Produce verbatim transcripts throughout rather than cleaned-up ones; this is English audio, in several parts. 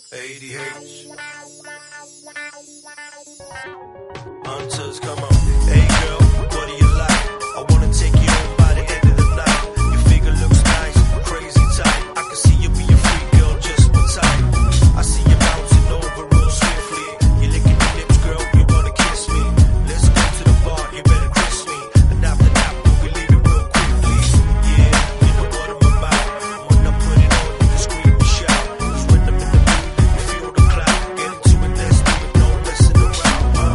A D H. Hunters, come on. Hey girl, what do you like? I wanna take you home by the end of the night. Your figure looks nice, crazy tight. I can see you be a free girl, just one type. I see you bouncing over real swiftly. You're licking your lips, girl, you wanna kiss me. Let's go to the bar, you better kiss me. And after that, we'll be leaving real quickly. Yeah, you know what I'm about. When I put it on, you can scream and shout. Cause when I'm in the mood, you feel the clout. Get into it, let's do it, no messing around. Uh.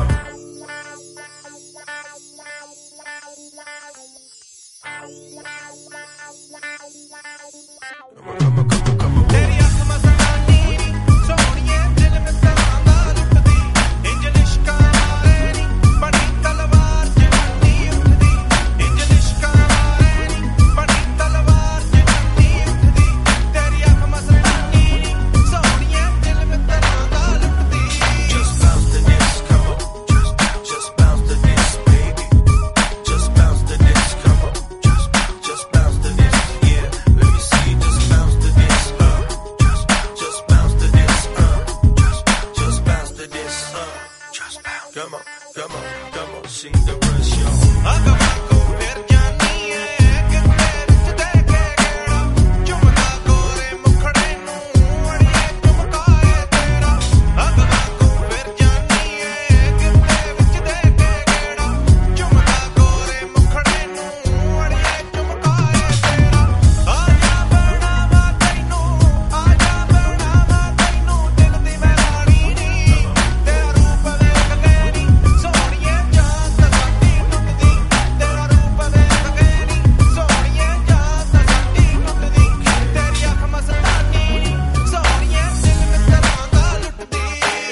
Come on, come on, come on, come on. तेरी आँख मस्तानी नी सोहणिए दिल में तरांगा लुटदी इंज लिश्का मारे नी बड़ी तलवार जवानी उठदी इंज लिश्का मारे नी बड़ी तलवार जवानी उठदी तेरी आँख मस्तानी नी सोहणिए दिल में तरांगा लुटदी Just bounce to this, come on. Just, just bounce to this, baby. Just bounce to this, come on. Just, just bounce to this, yeah. Let me see, just bounce to this, uh. Just, just bounce to this, uh. Just, just bounce to this, uh. Just bounce. Come on, come on, come on, see the rush, yo. अगवा को फिर जानी है कितने विच देखे गेड़ा चुमदा गोरे मुखड़े नू अड़िए चमकाए तेरा अगवा को फिर जानी है कितने विच देखे गेड़ा चुमदा गोरे मुखड़े नू अड़िए चमकाए तेरा आजा बनावा तैनू आजा बनावा तैनू दिल दी मैं रानी नी तेरा रूप वेख के नी सोहणिए जान दा साडी टुटदी तेरा रूप वेख के नी सोहणिए जान दा साडी टुटदी तेरी अख मस्तानी नी सोहणिए दिल में तरांगा लुटदी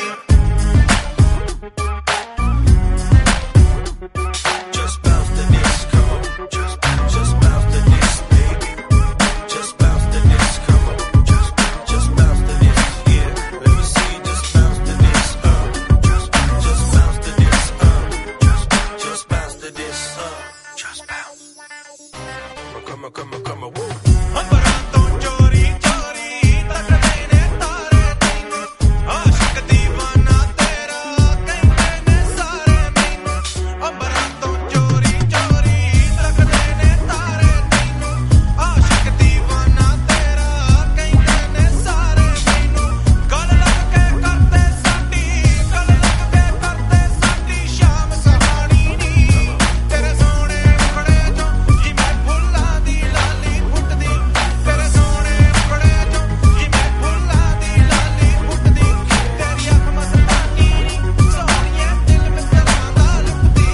Just bounce to this, come on. Just, just bounce to this, baby. Just bounce to this, come on. Just, just bounce to this, yeah. Let me see, just bounce to this, uh. Just, just bounce to this, uh. Just, just bounce to this, uh. Just bounce. Come on, come on, come on, woo. अंबरां तो चोरी चोरी तकदे ने तारे तैनू आशिक दीवाना तेरा कहंदे ने सारे मैनू अंबरां तो चोरी चोरी तकदे ने तारे तैनू आशिक दीवाना तेरा कहंदे ने सारे मैनू गल लग के करते साडी गल लग के करते साडी शाम सहानी नी तेरे सोहणे मुखड़े चों जिवें फुल्लां दी लाली फुटदी तेरे सोहणे मुखड़े चों जिवें फुल्लां दी लाली फुटदी तेरी अख मस्तानी नी सोहणिए दिल में तरांगा लुटदी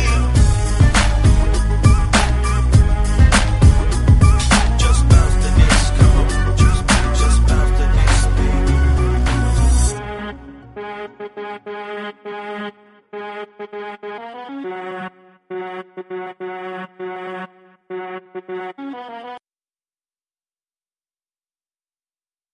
Just bounce to this, come on. Just, just bounce to this, baby.